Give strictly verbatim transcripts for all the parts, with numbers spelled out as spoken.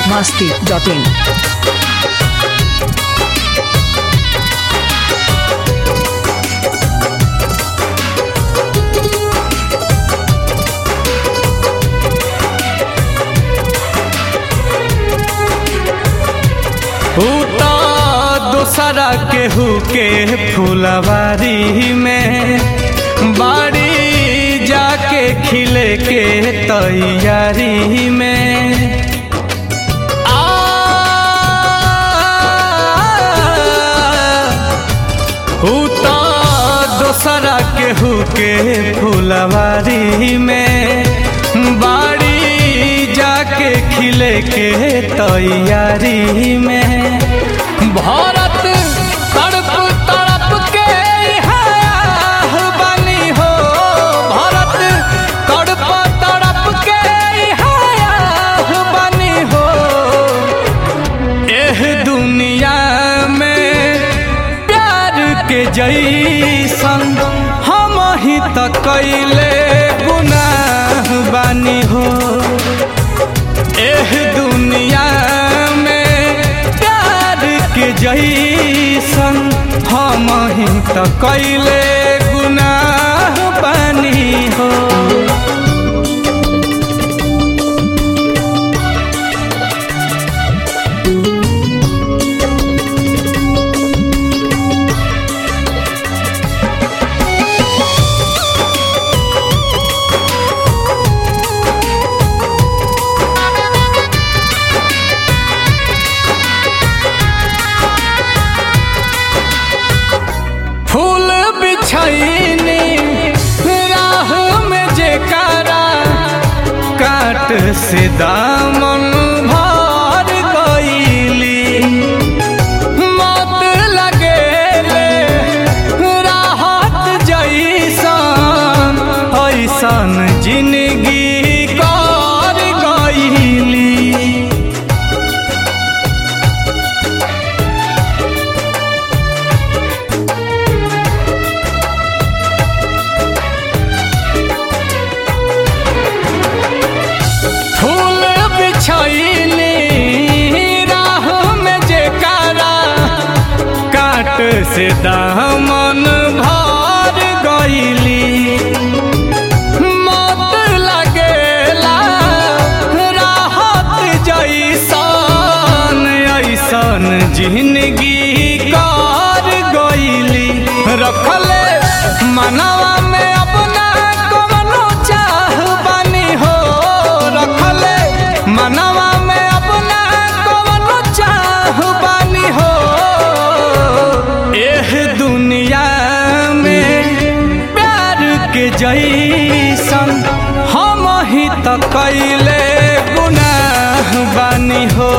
masti dot in. उता दोसरा केहू के फुलवारी में बाड़ी जाके खिले के तैयारी में आ उता दोसरा केहू के फुलवारी में बाड़ी जाके खिले के तैयारी में भारत तड़प तड़प के यहाँ बनी हो भारत तड़प तड़प के यहाँ बनी हो एह दुनिया में प्यार के जैसन हम ही तो कैले गुनाह बानी हो एह दुनिया में प्यार के जैसन हम ही तो कैले गुनाह बानी हो। फूल बिछैनी राह में जेकारा काट से दामन भर गईली मत लगेले राहत जैसन ऐसन जिंदगी कर गईली फूल बिछैनी राह में जेकारा काट से दामन भर गईली मत लगेला राहत जैसन ऐसन जिंदगी कर गईली रखले मनवा में अपना कवनो चाह बानी हो रखले मनवा में अपना कवनो चाह बानी हो एह दुनिया में प्यार के जैसन हम ही तो कैले गुनाह बानी हो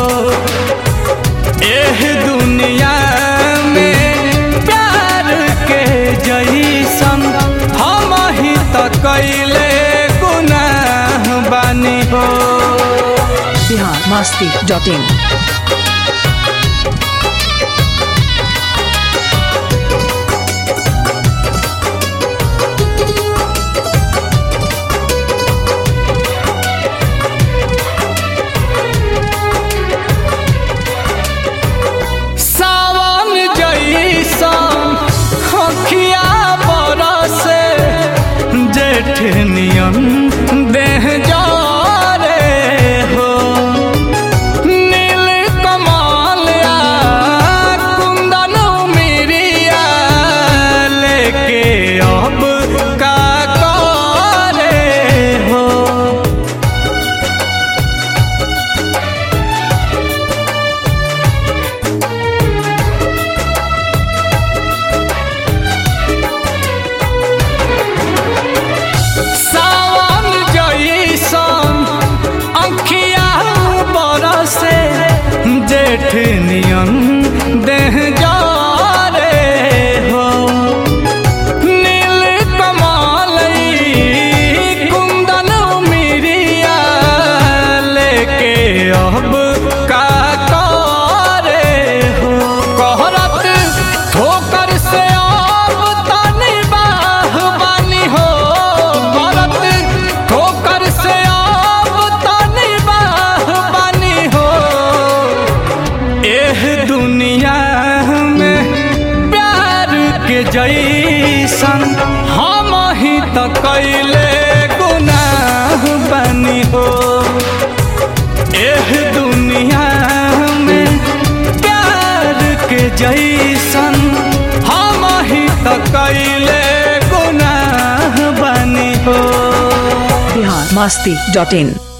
एह दुनिया में प्यार के जैसन हम ही तो कैले गुनाह बानी हो। Bihar masti dot in. सावन जैसन अखिया बरसे जेठ नियन देह जारे हो नील कमल आ कुंदन मिरिया लेके अब का करे हो सावन जैसन अखिया बरसे जेठ नियन देह जारे हो नील कमल कुंदन मिरिया लेके अब का करे हो कहरत ठोकर से अब तनी बाह बानी हो करत ठोकर से अब तनी बाह बानी हो कैले गुनाह बनी हो। एह दुनिया में प्यार के जैसन हम ही तो कैले गुनाह बनी हो। बिहार मस्ती डॉट इन।